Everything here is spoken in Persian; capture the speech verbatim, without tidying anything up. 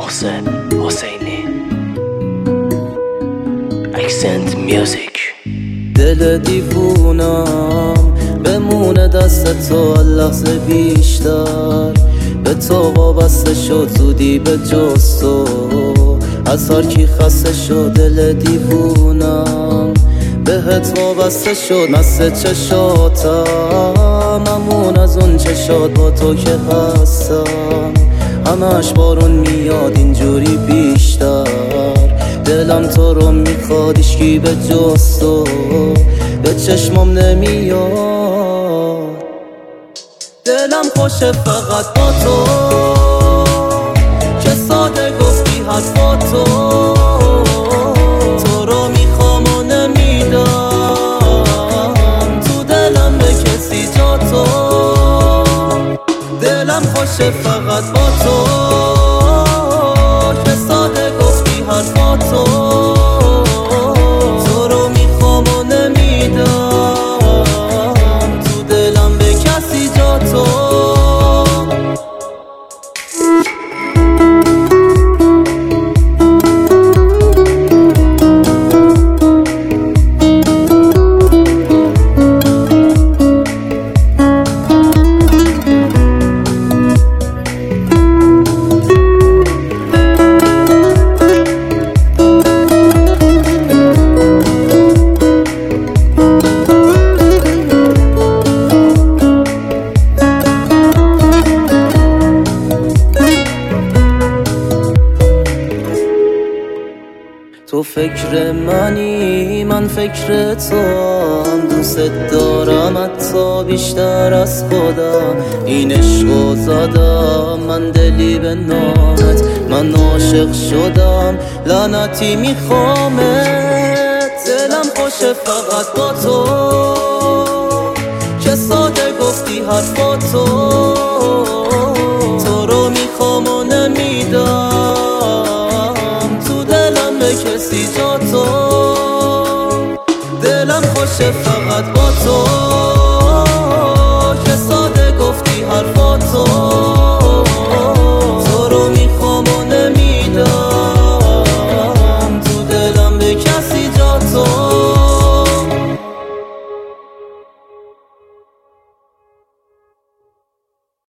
محسن حسینی اکسنت میوزیک. دل دیوونم بمونه دست تو لحظه بیشتر، به تو وابسته شد زودی به جز تو، از هر کی خسته شد دل دیوونم بهت وابسته شد. مست چشاتم ممون از اون چشات با تو که هستم، همش بارون میاد اینجوری بیشتر، دلم تو رو میخواد هیچکی به جز تو به چشمم نمیاد. دلم خوشه فقط با تو که ساده گفتی حرفا تو، تو رو میخوام و نمیدم تو دلم به کسی جا تو. دلم خوشه فقط با تو که ساده گفتی حرفا تو، تو رو میخوام و نمیدم تو دلم به کسی جا تو. تو فکر منی من فکر تو هم، دوست دارم حتی بیشتر از خودم، این عشقو زدم من دلی به نامت، من عاشق شدم لعنتی میخوامت. دلم خوشه فقط با تو که ساده گفتی حرفا تو، تو رو میخوام و نمیدم تو دلم به کسی جا تو. دلم خوشه فقط با تو